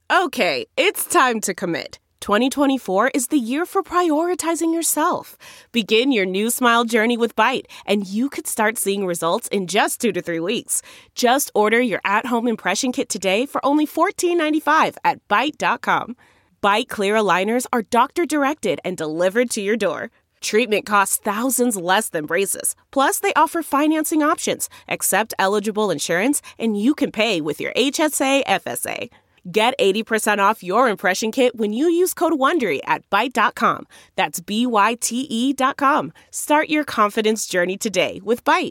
Okay, it's time to commit. 2024 is the year for prioritizing yourself. Begin your new smile journey with Byte, and you could start seeing results in just 2 to 3 weeks. Just order your at-home impression kit today for only $14.95 at Byte.com. Byte Clear aligners are doctor-directed and delivered to your door. Treatment costs thousands less than braces. Plus, they offer financing options, accept eligible insurance, and you can pay with your HSA FSA. Get 80% off your impression kit when you use code WONDERY at Byte.com. That's BYTE.com. Start your confidence journey today with Byte.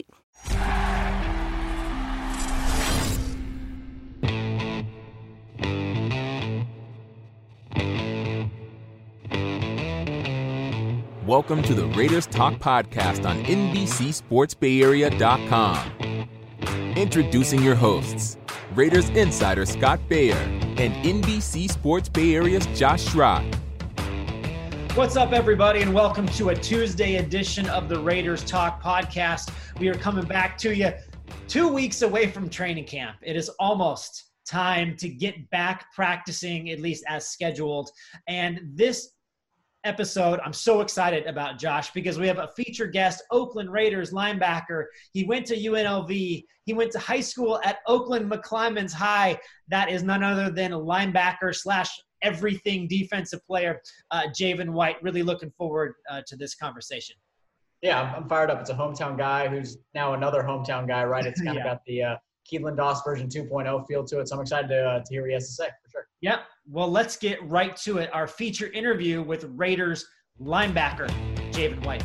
Welcome to the Raiders Talk Podcast on NBCSportsBayArea.com. Introducing your hosts, Raiders insider Scott Bayer and NBC Sports Bay Area's Josh Schrock. What's up, everybody, and welcome to a Tuesday edition of the Raiders Talk Podcast. We are coming back to you 2 weeks away from training camp. It is almost time to get back practicing, at least as scheduled. And this episode, I'm so excited about, Josh, because we have a featured guest, Oakland Raiders linebacker. He went to UNLV. He went to high school at Oakland McClymonds High. That is none other than a linebacker / everything defensive player, Javen White. Really looking forward to this conversation. Yeah, I'm fired up. It's a hometown guy who's now another hometown guy, right? It's kind of got the Keelan Doss version 2.0 feel to it. So I'm excited to hear what he has to say, for sure. Yeah, well, let's get right to it. Our feature interview with Raiders linebacker, Javen White.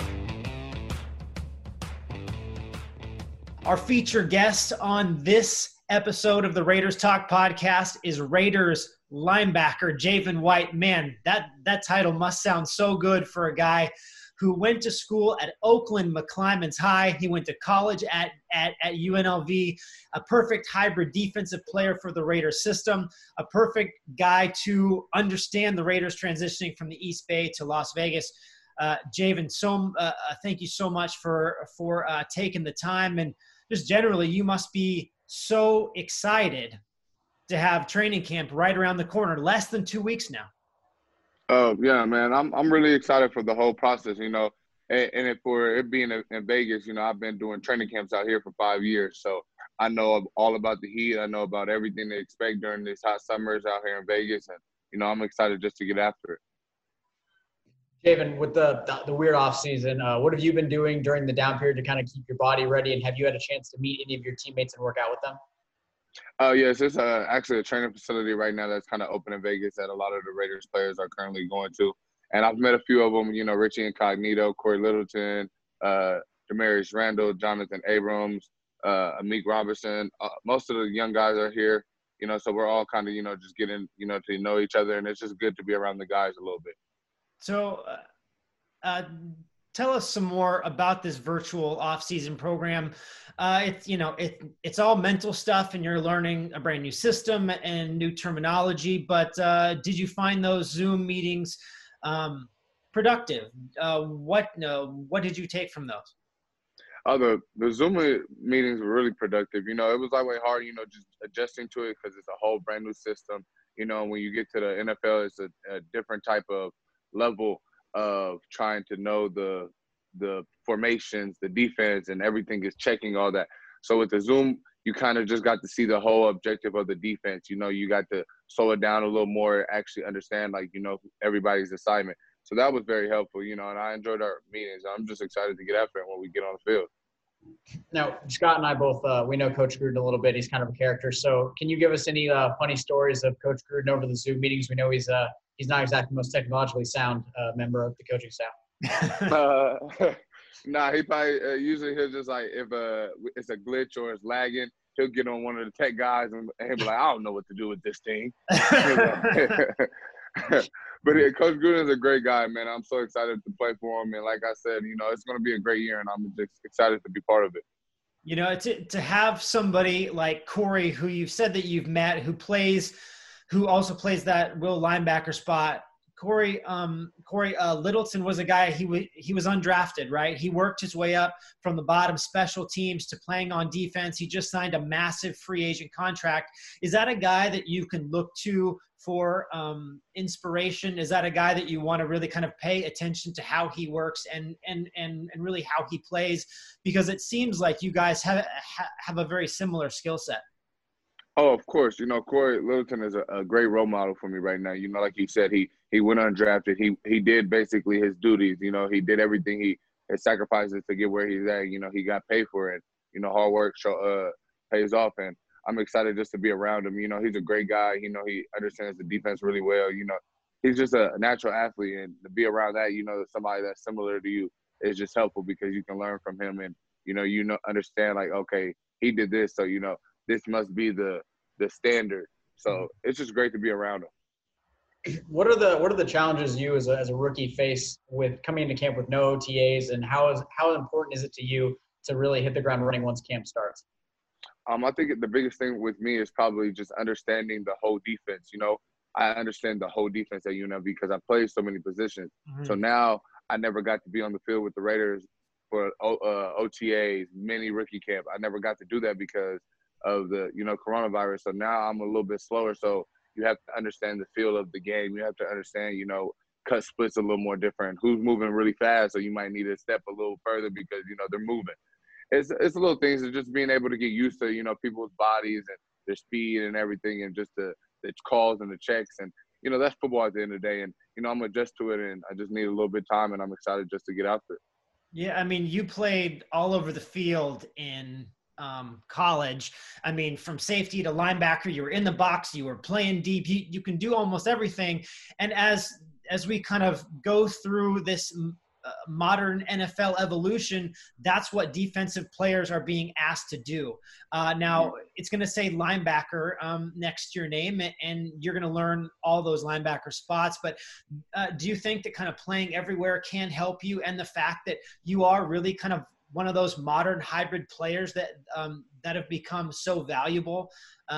Our feature guest on this episode of the Raiders Talk Podcast is Raiders linebacker, Javen White. Man, that title must sound so good for a guy who went to school at Oakland McClymonds High. He went to college at UNLV, a perfect hybrid defensive player for the Raiders system, a perfect guy to understand the Raiders transitioning from the East Bay to Las Vegas. Javen, thank you so much for taking the time. And just generally, you must be so excited to have training camp right around the corner, less than 2 weeks now. Oh, yeah, man. I'm really excited for the whole process, and for it being in Vegas, I've been doing training camps out here for 5 years. So I know all about the heat. I know about everything they expect during these hot summers out here in Vegas. And, I'm excited just to get after it. Javen, with the weird off season, what have you been doing during the down period to kind of keep your body ready? And have you had a chance to meet any of your teammates and work out with them? Yes, it's actually a training facility right now that's kind of open in Vegas that a lot of the Raiders players are currently going to. And I've met a few of them, Richie Incognito, Corey Littleton, Demarius Randall, Jonathan Abrams, Amik Robertson. Most of the young guys are here, so we're all kind of, just getting, to know each other. And it's just good to be around the guys a little bit. So tell us some more about this virtual off-season program. It's all mental stuff, and you're learning a brand new system and new terminology. But did you find those Zoom meetings productive? What did you take from those? The Zoom meetings were really productive. It was like way hard, just adjusting to it because it's a whole brand new system. When you get to the NFL, it's a different type of level of trying to know the formations, the defense, and everything is checking all that. So with the Zoom, you kind of just got to see the whole objective of the defense. You got to slow it down a little more, actually understand, everybody's assignment. So that was very helpful, and I enjoyed our meetings. I'm just excited to get after it when we get on the field. Now, Scott and I both, we know Coach Gruden a little bit. He's kind of a character. So can you give us any funny stories of Coach Gruden over the Zoom meetings? We know he's not exactly the most technologically sound member of the coaching staff. Nah, he probably usually he'll just if it's a glitch or it's lagging, he'll get on one of the tech guys and he'll be like, I don't know what to do with this thing. But Coach Gruden is a great guy, man. I'm so excited to play for him. And like I said, it's going to be a great year, and I'm just excited to be part of it. To have somebody like Corey, who you've said that you've met, who also plays that will linebacker spot. Corey Littleton was a guy, he was undrafted, right? He worked his way up from the bottom, special teams, to playing on defense. He just signed a massive free agent contract. Is that a guy that you can look to for inspiration? Is that a guy that you want to really kind of pay attention to how he works and really how he plays? Because it seems like you guys have a very similar skill set. Oh, of course. Corey Littleton is a great role model for me right now. Like you said, he went undrafted. He did basically his duties. He did everything. His sacrifices to get where he's at. He got paid for it. Hard work pays off. And I'm excited just to be around him. He's a great guy. He understands the defense really well. He's just a natural athlete. And to be around that, somebody that's similar to you is just helpful because you can learn from him and, understand like, okay, he did this. So, this must be the standard. So it's just great to be around him. What are the challenges you as a rookie face with coming into camp with no OTAs, and how important is it to you to really hit the ground running once camp starts? I think the biggest thing with me is probably just understanding the whole defense. I understand the whole defense at UNLV because I played so many positions. Mm-hmm. So now I never got to be on the field with the Raiders for OTAs, mini rookie camp. I never got to do that because of the, coronavirus. So now I'm a little bit slower. So you have to understand the feel of the game. You have to understand, cut splits a little more different. Who's moving really fast, so you might need to step a little further because, they're moving. It's a little things of just being able to get used to, people's bodies and their speed and everything, and just the calls and the checks. And, that's football at the end of the day. And, I'm adjust to it, and I just need a little bit of time, and I'm excited just to get out there. Yeah, I mean, you played all over the field in college. I mean, from safety to linebacker, you were in the box, you were playing deep, you can do almost everything. And as we kind of go through this modern NFL evolution, that's what defensive players are being asked to do. Now it's going to say linebacker next to your name, and you're going to learn all those linebacker spots. But do you think that kind of playing everywhere can help you, and the fact that you are really kind of one of those modern hybrid players that have become so valuable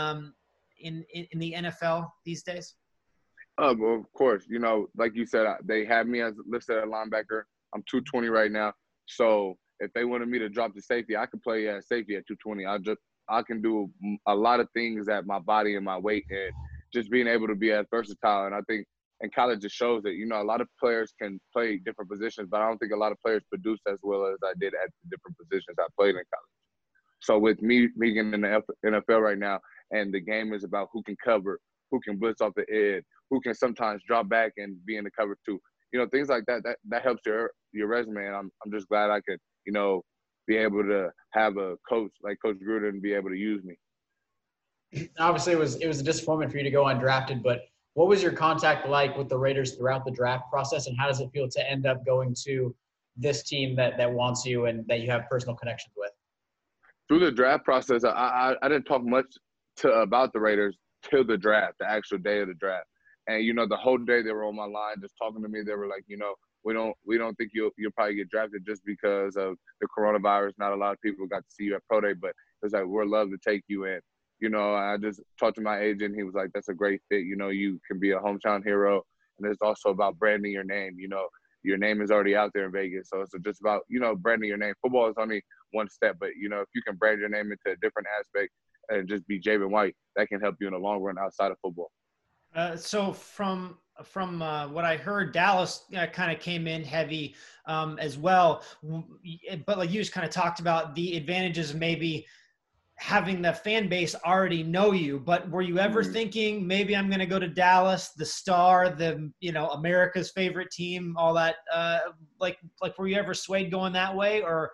in the NFL these days? Well, of course. Like you said, they have me as listed at linebacker. I'm 220 right now. So if they wanted me to drop to safety, I could play at safety at 220. I can do a lot of things at my body and my weight, and just being able to be as versatile. And I think in college it shows that, a lot of players can play different positions, but I don't think a lot of players produce as well as I did at the different positions I played in college. So with me being in the NFL right now, and the game is about who can cover, who can blitz off the edge, who can sometimes drop back and be in the cover too. Things like that helps your resume. And I'm just glad I could, be able to have a coach like Coach Gruden be able to use me. Obviously, it was a disappointment for you to go undrafted, but what was your contact like with the Raiders throughout the draft process, and how does it feel to end up going to this team that wants you and that you have personal connections with? Through the draft process, I didn't talk much about the Raiders till the draft, the actual day of the draft. And, the whole day they were on my line just talking to me. They were like, we don't think you'll probably get drafted just because of the coronavirus. Not a lot of people got to see you at Pro Day, but it's like, we'd love to take you in. I just talked to my agent. He was like, that's a great fit. You can be a hometown hero. And it's also about branding your name. Your name is already out there in Vegas. So it's just about, branding your name. Football is only one step, but, if you can brand your name into a different aspect and just be Javen White, that can help you in the long run outside of football. So from what I heard, Dallas kind of came in heavy as well. But like you just kind of talked about the advantages of maybe having the fan base already know you. But were you ever thinking maybe I'm going to go to Dallas, the star, America's favorite team, all that? Like were you ever swayed going that way, or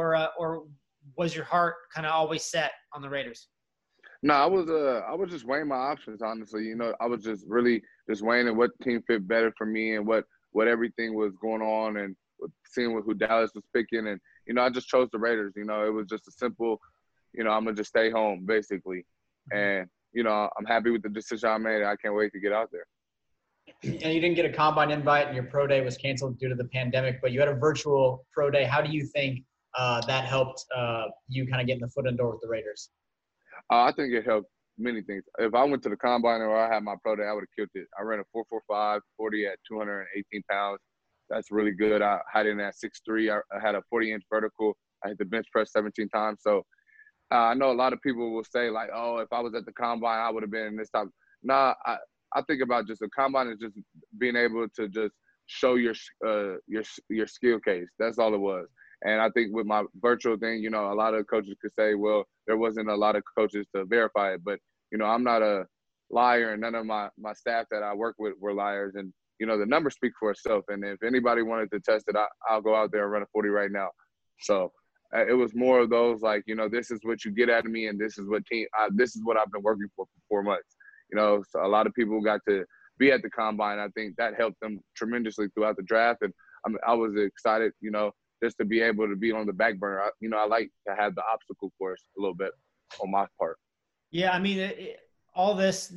was your heart kind of always set on the Raiders? No, I was just weighing my options, honestly. I was just really just weighing what team fit better for me and what everything was going on, and seeing who Dallas was picking. And, I just chose the Raiders. It was just a simple, I'm going to just stay home, basically. And, I'm happy with the decision I made. I can't wait to get out there. And you didn't get a combine invite, and your pro day was canceled due to the pandemic, but you had a virtual pro day. How do you think that helped you kind of get in the foot in the door with the Raiders? I think it helped many things. If I went to the combine or I had my pro day, I would have killed it. I ran a 4.45 40 at 218 pounds. That's really good. I had it at 6'3". I had a 40-inch vertical. I hit the bench press 17 times. So I know a lot of people will say like, oh, if I was at the combine, I would have been in this type. Nah, I think about just the combine is just being able to just show your skill case. That's all it was. And I think with my virtual thing, a lot of coaches could say, well, there wasn't a lot of coaches to verify it. But, I'm not a liar, and none of my staff that I work with were liars. And, the numbers speak for itself. And if anybody wanted to test it, I'll go out there and run a 40 right now. So it was more of those like, this is what you get out of me, and this is what I've been working for 4 months. So a lot of people got to be at the combine. I think that helped them tremendously throughout the draft. And I was excited, just to be able to be on the back burner. I like to have the obstacle course a little bit on my part. Yeah, I mean, all this,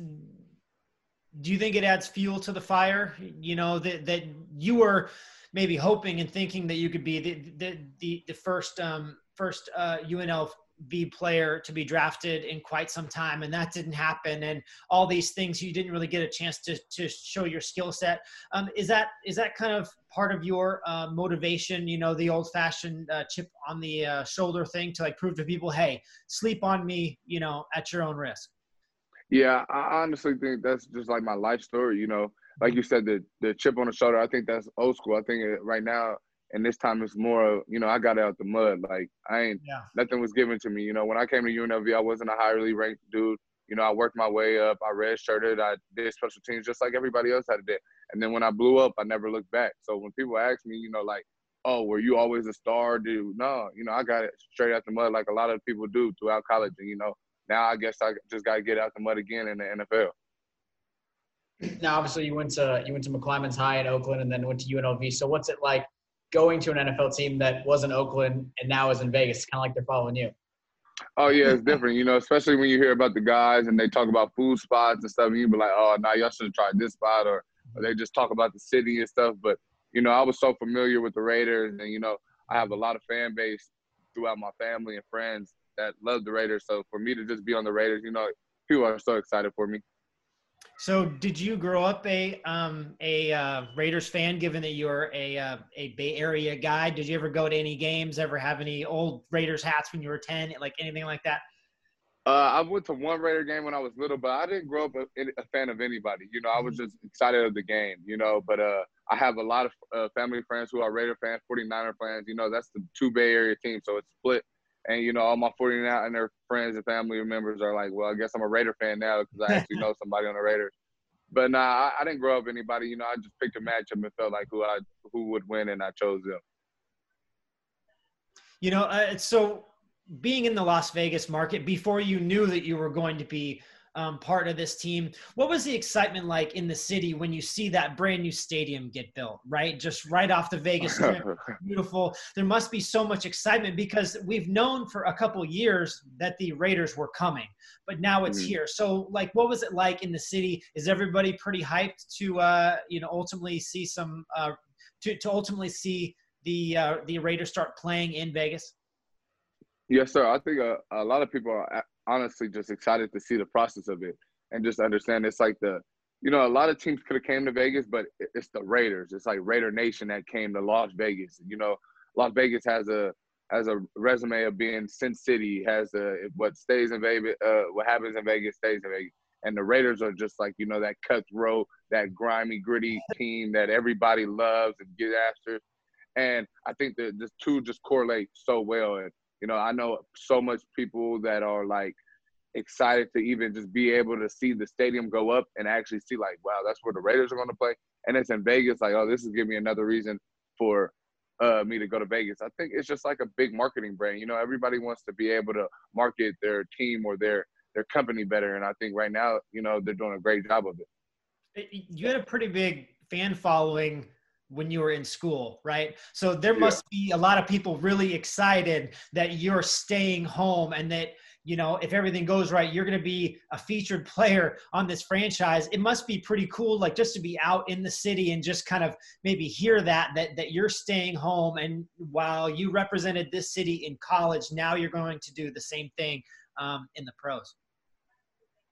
do you think it adds fuel to the fire? That you were maybe hoping and thinking that you could be the first UNLV player to be drafted in quite some time, and that didn't happen, and all these things you didn't really get a chance to show your skill set. Is that kind of part of your motivation, the old-fashioned chip on the shoulder thing to like prove to people, hey, sleep on me, at your own risk? Yeah, I honestly think that's just like my life story, like you said, the chip on the shoulder. I think that's old school. I think right now, and this time it's more, I got out the mud. Like nothing was given to me. When I came to UNLV, I wasn't a highly ranked dude. I worked my way up. I redshirted. I did special teams just like everybody else had to do. And then when I blew up, I never looked back. So when people ask me, like, oh, were you always a star, dude? No, I got it straight out the mud like a lot of people do throughout college. And, now I guess I just got to get out the mud again in the NFL. Now, obviously, you went to McClymonds High in Oakland and then went to UNLV. So what's it like going to an NFL team that was in Oakland and now is in Vegas? It's kind of like they're following you. Oh, yeah, it's different, especially when you hear about the guys and they talk about food spots and stuff, and you be like, oh, nah, y'all should have tried this spot, or they just talk about the city and stuff. But, I was so familiar with the Raiders, and, I have a lot of fan base throughout my family and friends that love the Raiders. So for me to just be on the Raiders, people are so excited for me. So did you grow up a Raiders fan, given that you're a Bay Area guy? Did you ever go to any games, ever have any old Raiders hats when you were 10, like anything like that? I went to one Raider game when I was little, but I didn't grow up a fan of anybody. I was just excited of the game, but I have a lot of family friends who are Raider fans, 49er fans. That's the two Bay Area teams, so it's split. And, all my 49er friends and family members are like, well, I guess I'm a Raider fan now because I actually know somebody on the Raiders. But, nah, I didn't grow up anybody. I just picked a matchup and felt like who would win, and I chose them. So being in the Las Vegas market, before you knew that you were going to be part of this team, what was the excitement like in the city when you see that brand new stadium get built, right? Just right off the Vegas Strip, beautiful. There must be so much excitement because we've known for a couple years that the Raiders were coming, but now it's here. So like, what was it like in the city? Is everybody pretty hyped to, ultimately see to ultimately see the Raiders start playing in Vegas? Yes, sir. I think a lot of people are honestly just excited to see the process of it and just understand it's like a lot of teams could have came to Vegas, but it's the Raiders. It's like Raider Nation that came to Las Vegas. Las Vegas has a resume of being Sin City, has what stays in Vegas, what happens in Vegas stays in Vegas. And the Raiders are just like, that cutthroat, that grimy, gritty team that everybody loves and get after. And I think that the two just correlate so well. And I know so much people that are like excited to even just be able to see the stadium go up and actually see like, wow, that's where the Raiders are going to play. And it's in Vegas. Like, oh, this is giving me another reason for me to go to Vegas. I think it's just like a big marketing brand. Everybody wants to be able to market their team or their company better. And I think right now, they're doing a great job of it. You had a pretty big fan following when you were in school, right? So there must be a lot of people really excited that you're staying home and that, if everything goes right, you're going to be a featured player on this franchise. It must be pretty cool, like just to be out in the city and just kind of maybe hear that you're staying home. And while you represented this city in college, now you're going to do the same thing in the pros.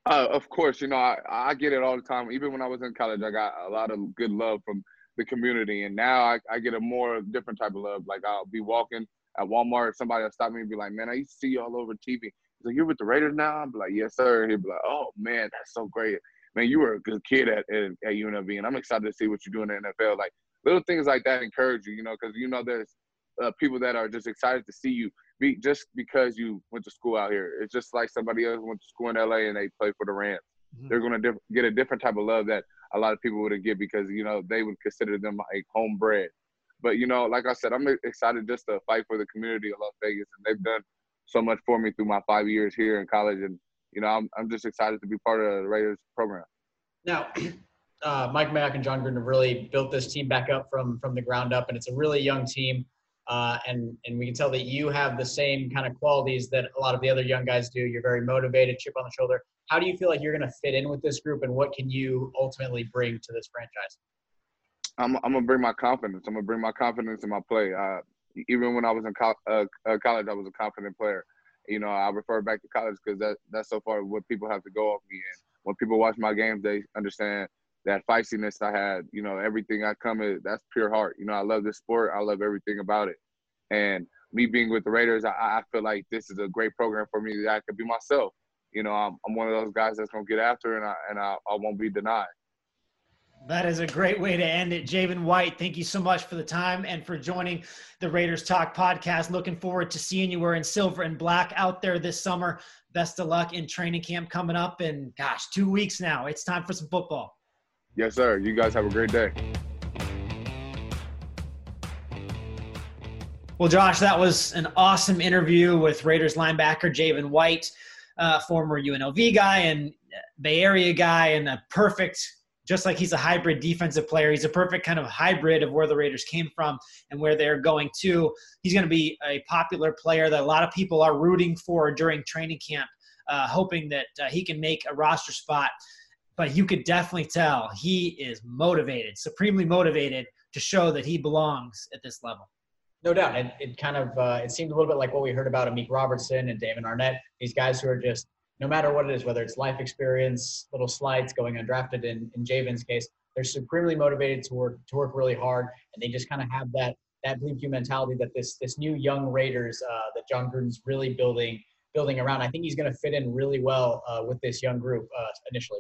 Of course, I get it all the time. Even when I was in college, I got a lot of good love from the community, and now I get a more different type of love. Like I'll be walking at Walmart, somebody will stop me and be like, "Man, I used to see you all over TV." He's like, "You're with the Raiders now?" I'm like, "Yes, sir." He'd be like, "Oh man, that's so great. Man, you were a good kid at UNLV, and I'm excited to see what you do in the NFL." Like little things like that encourage you, because there's people that are just excited to see you just because you went to school out here. It's just like somebody else went to school in LA and they play for the Rams. Mm-hmm. They're going to get a different type of love that a lot of people wouldn't get because, they would consider them like homebred. But, like I said, I'm excited just to fight for the community of Las Vegas. And they've done so much for me through my 5 years here in college. And, I'm just excited to be part of the Raiders program. Now, Mike Mayock and Jon Gruden have really built this team back up from the ground up, and it's a really young team. And we can tell that you have the same kind of qualities that a lot of the other young guys do. You're very motivated, chip on the shoulder. How do you feel like you're going to fit in with this group, and what can you ultimately bring to this franchise? I'm going to bring my confidence. I'm going to bring my confidence in my play. Even when I was in college, I was a confident player. I refer back to college because that's so far what people have to go off me. And when people watch my games, they understand that feistiness I had, everything I come in, that's pure heart. I love this sport. I love everything about it. And me being with the Raiders, I feel like this is a great program for me that I could be myself. I'm one of those guys that's going to get after and I won't be denied. That is a great way to end it. Javen White, thank you so much for the time and for joining the Raiders Talk podcast. Looking forward to seeing you wearing silver and black out there this summer. Best of luck in training camp coming up. And, 2 weeks now. It's time for some football. Yes, sir. You guys have a great day. Well, Josh, that was an awesome interview with Raiders linebacker Javen White, former UNLV guy and Bay Area guy, and just like he's a hybrid defensive player, he's a perfect kind of hybrid of where the Raiders came from and where they're going to. He's going to be a popular player that a lot of people are rooting for during training camp, hoping that he can make a roster spot. But you could definitely tell he is motivated, supremely motivated to show that he belongs at this level. No doubt. It seemed a little bit like what we heard about Amik Robertson and Damon Arnett, these guys who are just, no matter what it is, whether it's life experience, little slights, going undrafted in Javen's case, they're supremely motivated to work really hard, and they just kind of have that bleep you mentality that this new young Raiders that Jon Gruden's really building around. I think he's going to fit in really well with this young group initially.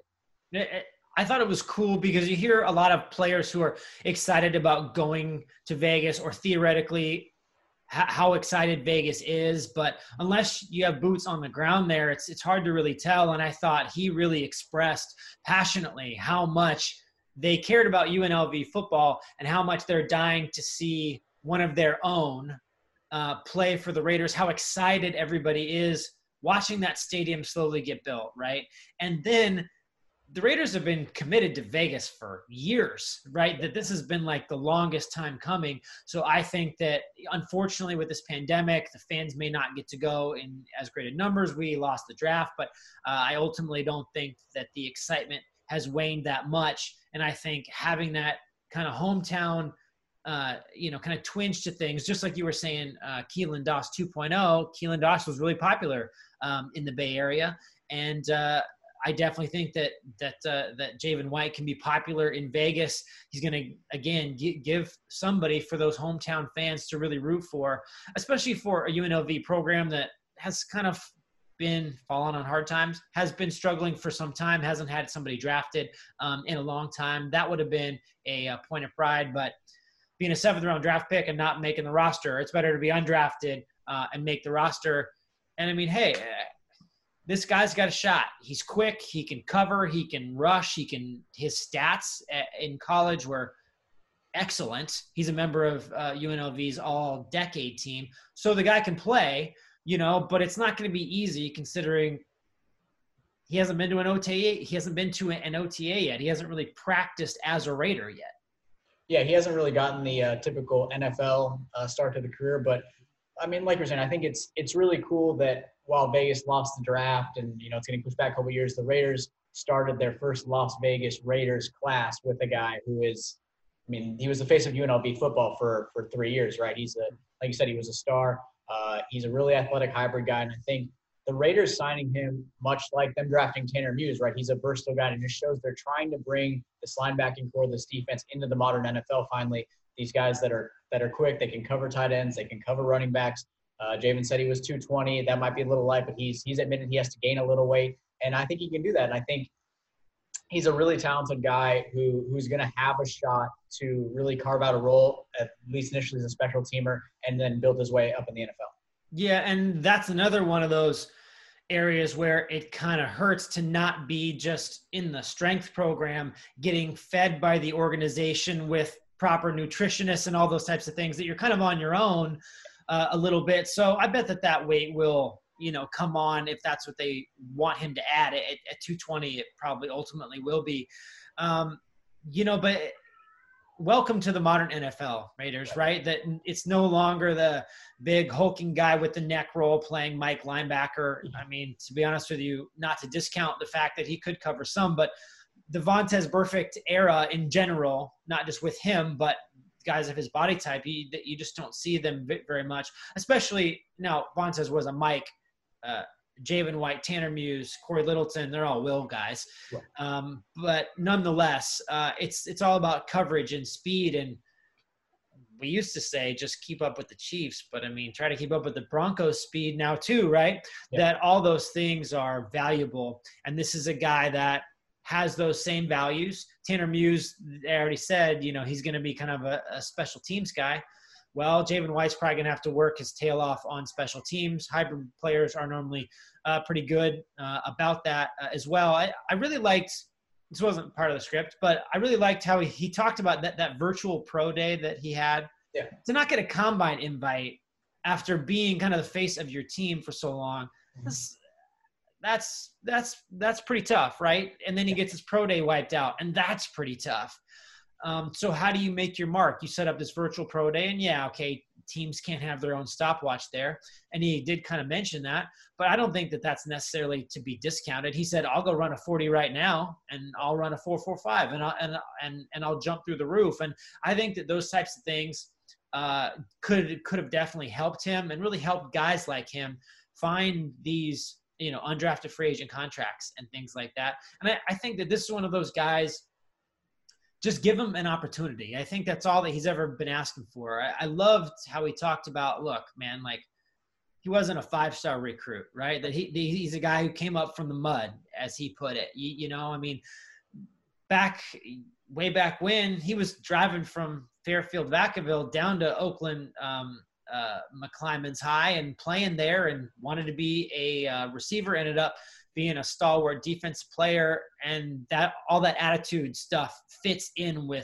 I thought it was cool because you hear a lot of players who are excited about going to Vegas or theoretically how excited Vegas is, but unless you have boots on the ground there, it's hard to really tell. And I thought he really expressed passionately how much they cared about UNLV football and how much they're dying to see one of their own play for the Raiders, how excited everybody is watching that stadium slowly get built, right? And then the Raiders have been committed to Vegas for years, right? That this has been like the longest time coming. So I think that unfortunately with this pandemic, the fans may not get to go in as great a numbers. We lost the draft, but I ultimately don't think that the excitement has waned that much. And I think having that kind of hometown, kind of twinge to things, just like you were saying, Keelan Doss 2.0, Keelan Doss was really popular in the Bay Area. And, I definitely think that Javen White can be popular in Vegas. He's going to, again, give somebody for those hometown fans to really root for, especially for a UNLV program that has kind of been falling on hard times, has been struggling for some time, hasn't had somebody drafted in a long time. That would have been a point of pride, but being a 7th-round draft pick and not making the roster, it's better to be undrafted and make the roster. And, I mean, hey – this guy's got a shot. He's quick. He can cover. He can rush. His stats in college were excellent. He's a member of UNLV's all-decade team. So the guy can play, but it's not going to be easy considering he hasn't been to an OTA. He hasn't been to an OTA yet. He hasn't really practiced as a Raider yet. Yeah, he hasn't really gotten the typical NFL start to the career. But, I mean, like you're saying, I think it's really cool that while Vegas lost the draft and, it's getting pushed back a couple of years, the Raiders started their first Las Vegas Raiders class with a guy who is, he was the face of UNLV football for 3 years, right? Like you said, he was a star. He's a really athletic hybrid guy. And I think the Raiders signing him, much like them drafting Tanner Muse, right? He's a versatile guy, and it just shows they're trying to bring this linebacking core, this defense into the modern NFL finally. These guys that are quick, they can cover tight ends, they can cover running backs. Javen said he was 220. That might be a little light, but he's admitted he has to gain a little weight, and I think he can do that. And I think he's a really talented guy who's going to have a shot to really carve out a role, at least initially as a special teamer, and then build his way up in the NFL. Yeah, and that's another one of those areas where it kind of hurts to not be just in the strength program, getting fed by the organization with proper nutritionists and all those types of things, that you're kind of on your own a little bit. So I bet that weight will, come on if that's what they want him to add. At 220, it probably ultimately will be. But welcome to the modern NFL, Raiders, right? That it's no longer the big hulking guy with the neck roll playing Mike linebacker. I mean, to be honest with you, not to discount the fact that he could cover some, but the Vontaze Burfict era in general, not just with him, but guys of his body type, you just don't see them very much, especially now. Vontaze was a Mike, Javen White, Tanner Muse, Corey Littleton, they're all will guys. Right. But nonetheless, it's all about coverage and speed. And we used to say, just keep up with the Chiefs, but I mean, try to keep up with the Broncos speed now too, right? Yeah. That all those things are valuable. And this is a guy that has those same values. Tanner Muse, I already said, he's going to be kind of a special teams guy. Well, Javen White's probably going to have to work his tail off on special teams. Hybrid players are normally pretty good about that as well. I really liked – this wasn't part of the script, but I really liked how he talked about that virtual pro day that he had. Yeah. To not get a combine invite after being kind of the face of your team for so long, that's pretty tough, right? And then he gets his pro day wiped out, and that's pretty tough. So how do you make your mark? You set up this virtual pro day, and teams can't have their own stopwatch there. And he did kind of mention that, but I don't think that that's necessarily to be discounted. He said, I'll go run a 40 right now, and I'll run a 4.45 and I'll jump through the roof. And I think that those types of things could have definitely helped him and really helped guys like him find these, undrafted free agent contracts and things like that. And I think that this is one of those guys. Just give him an opportunity. I think that's all that he's ever been asking for. I loved how he talked about, look, man, like he wasn't a 5-star recruit, right? That he's a guy who came up from the mud, as he put it. Way back when he was driving from Fairfield, Vacaville down to Oakland, McClymonds High, and playing there, and wanted to be a receiver, ended up being a stalwart defensive player, and that all that attitude stuff fits in with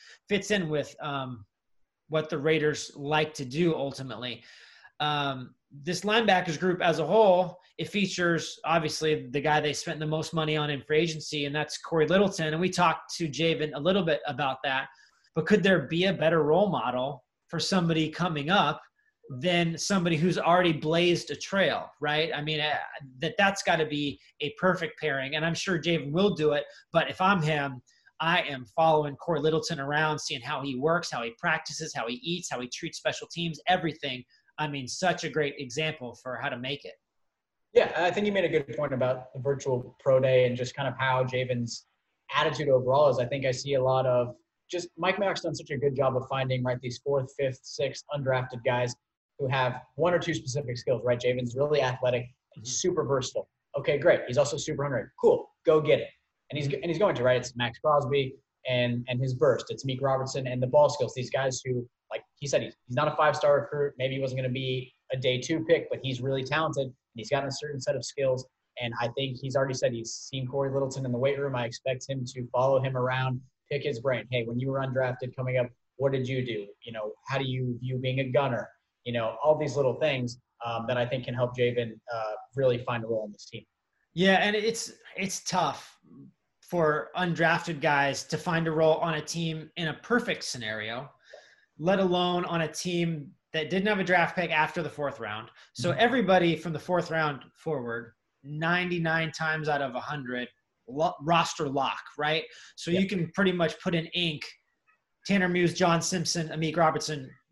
what the Raiders like to do ultimately. This linebackers group as a whole, it features obviously the guy they spent the most money on in free agency, and that's Corey Littleton. And we talked to Javen a little bit about that, but could there be a better role model for somebody coming up than somebody who's already blazed a trail, right? I mean, that's got to be a perfect pairing, and I'm sure Javen will do it. But if I'm him, I am following Corey Littleton around, seeing how he works, how he practices, how he eats, how he treats special teams, everything. I mean, such a great example for how to make it. Yeah, I think you made a good point about the virtual pro day and just kind of how Javen's attitude overall is. I think I see a lot of just Mike Mayock's done such a good job of finding, right, these 4th, 5th, 6th undrafted guys who have one or two specific skills, right? Javen's really athletic, super versatile. Okay, great. He's also super hungry. Cool, go get it. And he's going to, right? It's Max Crosby and his burst. It's Meek Robertson and the ball skills. These guys who, like he said, he's not a 5-star recruit. Maybe he wasn't going to be a day 2 pick, but he's really talented, and he's got a certain set of skills. And I think he's already said he's seen Corey Littleton in the weight room. I expect him to follow him around, pick his brain. Hey, when you were undrafted coming up, what did you do? How do you view being a gunner? All these little things that I think can help Javen really find a role in this team. Yeah, and it's tough for undrafted guys to find a role on a team in a perfect scenario, let alone on a team that didn't have a draft pick after the 4th round. So everybody from the 4th round forward, 99 times out of 100, roster lock, right? So you can pretty much put in ink Tanner Muse, John Simpson, Amik Robertson,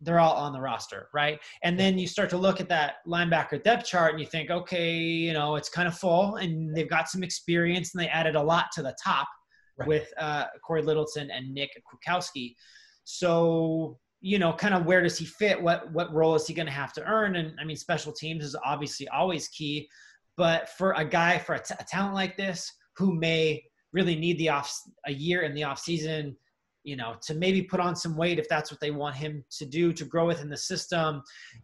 they're all on the roster, right? And then you start to look at that linebacker depth chart and you think, okay, it's kind of full, and they've got some experience, and they added a lot to the top with Corey Littleton and Nick Kwiatkowski. So, kind of where does he fit? What role is he going to have to earn? And I mean, special teams is obviously always key, but for a guy, for a talent like this, who may really need a year in the off season, to maybe put on some weight if that's what they want him to do, to grow within the system.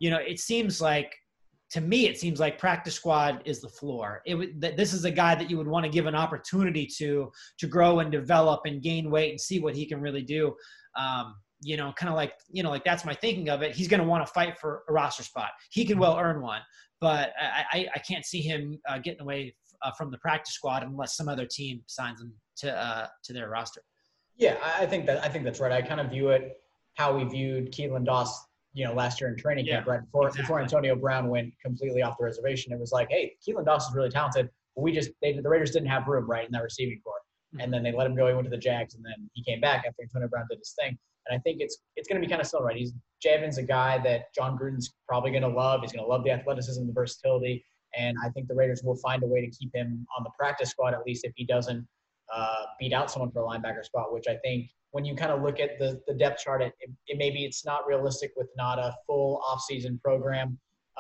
To me, it seems like practice squad is the floor. This is a guy that you would want to give an opportunity to grow and develop and gain weight and see what he can really do. Kind of like that's my thinking of it. He's going to want to fight for a roster spot. He can well earn one, but I can't see him getting away from the practice squad unless some other team signs him to their roster. Yeah, I think that's right. I kind of view it how we viewed Keelan Doss, last year in training camp, right before Antonio Brown went completely off the reservation. It was like, hey, Keelan Doss is really talented, but the Raiders didn't have room right in that receiving corps, and then they let him go. He went to the Jags, and then he came back after Antonio Brown did his thing. And I think it's going to be kind of similar, right? Javin's a guy that John Gruden's probably going to love. He's going to love the athleticism, the versatility, and I think the Raiders will find a way to keep him on the practice squad, at least if he doesn't beat out someone for a linebacker spot, which I think when you kind of look at the depth chart, it maybe it's not realistic with not a full offseason program.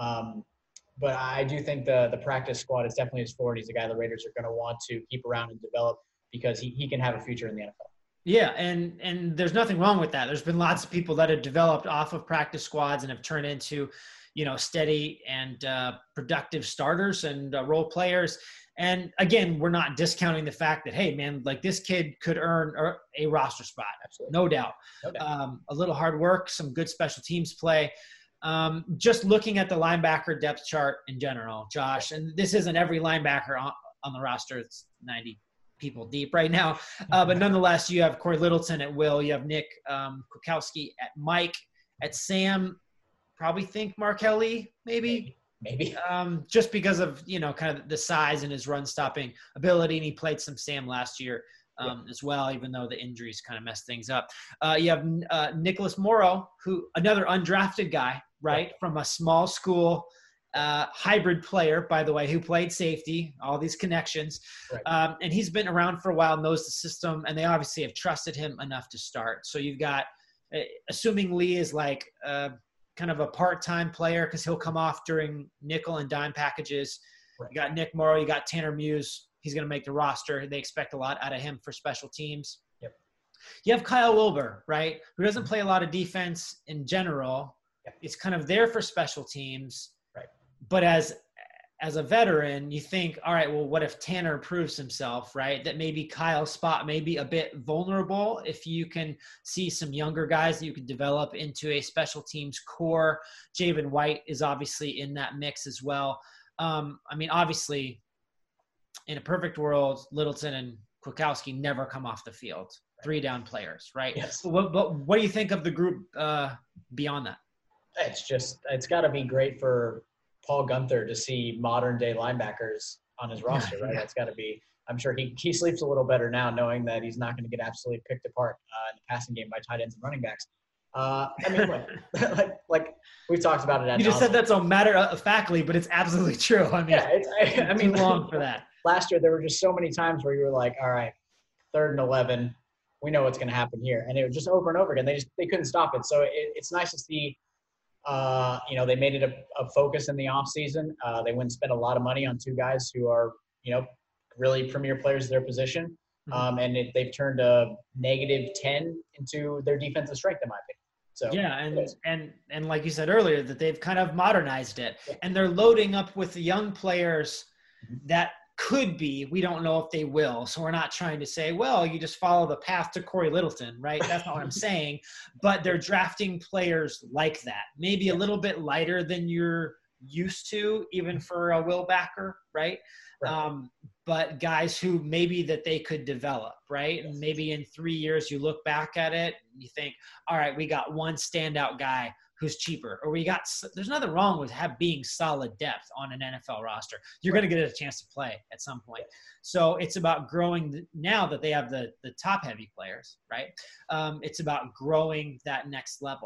But I do think the practice squad is definitely his forward. He's a guy the Raiders are going to want to keep around and develop because he can have a future in the NFL. Yeah, and there's nothing wrong with that. There's been lots of people that have developed off of practice squads and have turned into, steady and productive starters and role players. And again, we're not discounting the fact that, hey, man, like this kid could earn a roster spot. Absolutely. No doubt. A little hard work, some good special teams play. Just looking at the linebacker depth chart in general, Josh, and this isn't every linebacker on the roster. It's 90 people deep right now. But nonetheless, you have Corey Littleton at will. You have Nick Kwiatkowski at Mike. At Sam, probably think Markel Lee, maybe. Just because of, kind of the size and his run-stopping ability. And he played some Sam last year as well, even though the injuries kind of messed things up. You have Nicholas Morrow, who another undrafted guy, right, from a small school hybrid player, by the way, who played safety, all these connections. Right. And he's been around for a while, knows the system, and they obviously have trusted him enough to start. So you've got, assuming Lee is like kind of a part-time player because he'll come off during nickel and dime packages. Right. You got Nick Morrow, you got Tanner Muse. He's going to make the roster. They expect a lot out of him for special teams. Yep. You have Kyle Wilbur, right, who doesn't play a lot of defense in general. Yep. It's kind of there for special teams. Right. But as a veteran, you think, all right, well, what if Tanner proves himself, right? That maybe Kyle's spot may be a bit vulnerable if you can see some younger guys that you could develop into a special teams core. Javen White is obviously in that mix as well. Obviously, in a perfect world, Littleton and Kwiatkowski never come off the field. Right. 3-down players, right? Yes. But what do you think of the group beyond that? It's got to be great for Paul Gunther to see modern day linebackers on his roster, right? That's got to be, I'm sure he sleeps a little better now knowing that he's not going to get absolutely picked apart in the passing game by tight ends and running backs. Like we've talked about it. You just said that so matter of factly, but it's absolutely true. Too long for that. Last year, there were just so many times where you were like, all right, 3rd and 11, we know what's going to happen here. And it was just over and over again. They couldn't stop it. So it's nice to see, they made it a focus in the offseason. They went and spent a lot of money on 2 guys who are, really premier players of their position. And they've turned a -10 into their defensive strength, in my opinion. So yeah, and like you said earlier, that they've kind of modernized it. Yeah. And they're loading up with the young players that could be, we don't know if they will. So we're not trying to say, well, you just follow the path to Corey Littleton, right? That's not what I'm saying. But they're drafting players like that, maybe a little bit lighter than you're used to, even for a Will Backer, right? But guys who maybe that they could develop, right? And maybe in 3 years you look back at it and you think, all right, we got one standout guy who's cheaper, or there's nothing wrong with being solid depth on an NFL roster. You're going to get a chance to play at some point. So it's about growing now that they have the top heavy players, right? It's about growing that next level.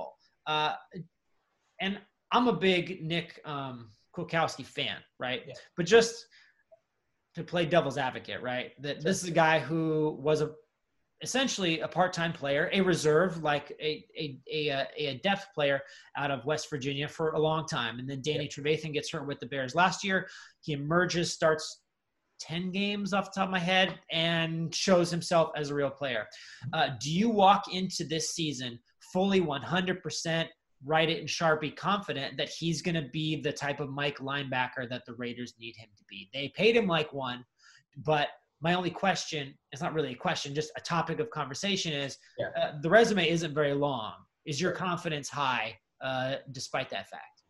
And I'm a big Nick Kwiatkowski fan, right? Yeah. But just to play devil's advocate, right? That this is a guy who was essentially a part-time player, a reserve, like a depth player out of West Virginia for a long time. And then Danny Trevathan gets hurt with the Bears last year. He emerges, starts 10 games off the top of my head, and shows himself as a real player. Do you walk into this season fully 100% write it in Sharpie confident that he's going to be the type of Mike linebacker that the Raiders need him to be? They paid him like one, but my only question, it's not really a question, just a topic of conversation is the resume isn't very long. Is your confidence high despite that fact?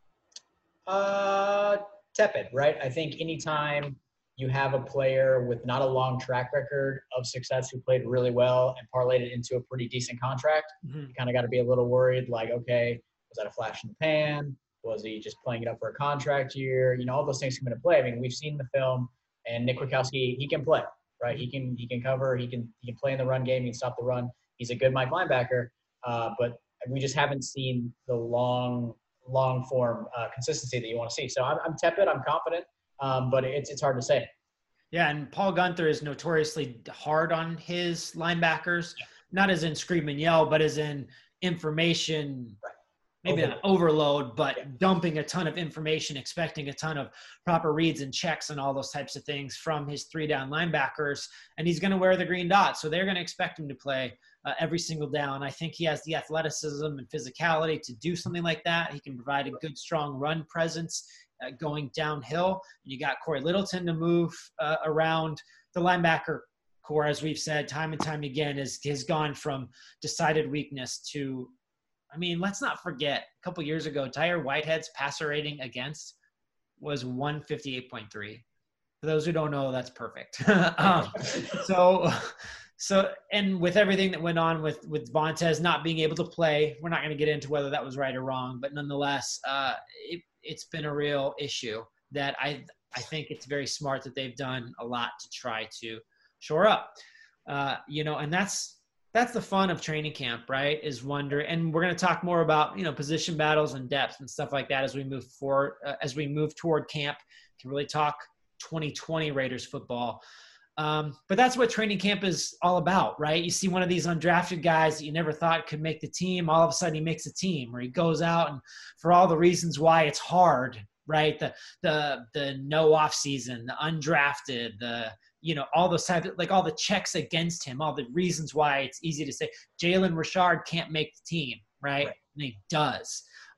Tepid, right? I think anytime you have a player with not a long track record of success who played really well and parlayed it into a pretty decent contract, you kind of got to be a little worried, like, okay, was that a flash in the pan? Was he just playing it up for a contract year? All those things come into play. I mean, we've seen the film, and Nick Kwiatkowski, he can play, right? He can cover, he can play in the run game, he can stop the run. He's a good Mike linebacker, but we just haven't seen the long form consistency that you want to see. So I'm tepid, I'm confident, but it's hard to say. Yeah, and Paul Guenther is notoriously hard on his linebackers, not as in scream and yell, but as in information. Right. Maybe an overload, but dumping a ton of information, expecting a ton of proper reads and checks and all those types of things from his 3-down linebackers. And he's going to wear the green dot. So they're going to expect him to play every single down. I think he has the athleticism and physicality to do something like that. He can provide a good, strong run presence going downhill. And you got Corey Littleton to move around. The linebacker core, as we've said time and time again, has gone from decided weakness to, I mean, let's not forget, a couple years ago, Tyre Whitehead's passer rating against was 158.3. For those who don't know, that's perfect. So, and with everything that went on with Vontaze not being able to play, we're not going to get into whether that was right or wrong, but nonetheless, it's been a real issue that I think it's very smart that they've done a lot to try to shore up. And that's the fun of training camp, right? Is wonder, and we're going to talk more about position battles and depth and stuff like that as we move forward, as we move toward camp to really talk 2020 Raiders football. But that's what training camp is all about, right? You see one of these undrafted guys that you never thought could make the team. All of a sudden, he makes a team, or he goes out and for all the reasons why it's hard, right? The no off season, the undrafted, all those types, like all the checks against him, all the reasons why it's easy to say Jalen Richard can't make the team, right? And he does.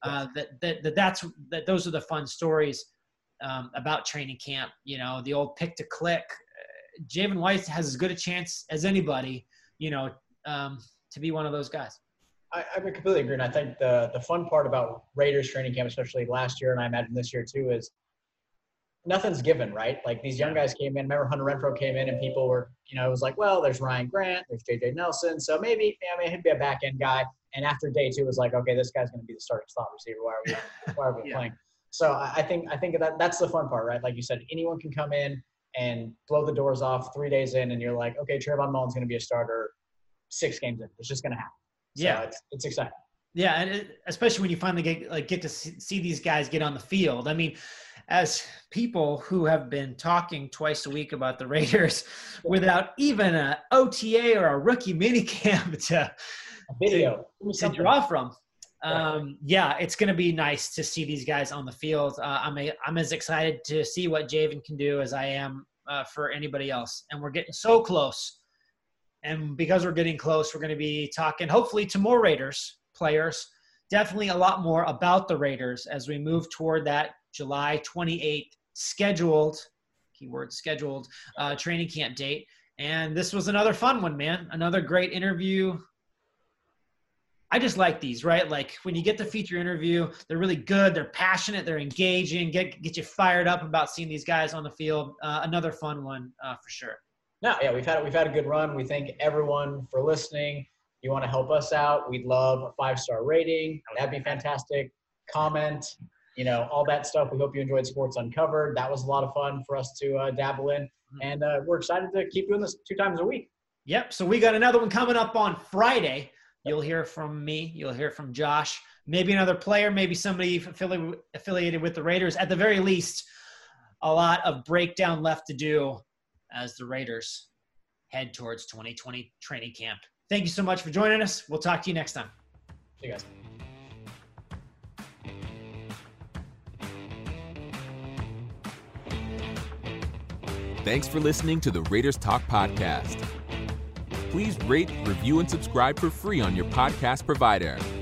Those are the fun stories about training camp. The old pick to click. Javin White has as good a chance as anybody, to be one of those guys. I completely agree. And I think the fun part about Raiders training camp, especially last year, and I imagine this year too, is nothing's given, right? Like these young guys came in. Remember Hunter Renfrow came in and people were, it was like, well, there's Ryan Grant, there's J.J. Nelson. So maybe, he'd be a back-end guy. And after day 2, it was like, okay, this guy's going to be the starting slot receiver. Why are we playing? So I think that's the fun part, right? Like you said, anyone can come in and blow the doors off 3 days in, and you're like, okay, Trayvon Mullen's going to be a starter 6 games in. It's just going to happen. So it's exciting. Yeah, and especially when you finally get to see these guys get on the field. I mean, as people who have been talking twice a week about the Raiders without even an OTA or a rookie minicamp to draw from, it's going to be nice to see these guys on the field. I'm as excited to see what Javin can do as I am for anybody else. And we're getting so close. And because we're getting close, we're going to be talking hopefully to more Raiders players, definitely a lot more about the Raiders as we move toward that July 28th scheduled training camp date. And this was another fun one, man. Another great interview. I just like these, right? Like when you get the feature interview, they're really good. They're passionate. They're engaging. Get you fired up about seeing these guys on the field. Another fun one for sure. No, yeah, we've had a good run. We thank everyone for listening. You want to help us out? We'd love a 5-star rating. That'd be fantastic. Comment, all that stuff. We hope you enjoyed Sports Uncovered. That was a lot of fun for us to dabble in. And we're excited to keep doing this 2 times a week. Yep. So we got another one coming up on Friday. You'll hear from me. You'll hear from Josh. Maybe another player, maybe somebody affiliated with the Raiders. At the very least, a lot of breakdown left to do as the Raiders head towards 2020 training camp. Thank you so much for joining us. We'll talk to you next time. See you guys. Thanks for listening to the Raiders Talk podcast. Please rate, review, and subscribe for free on your podcast provider.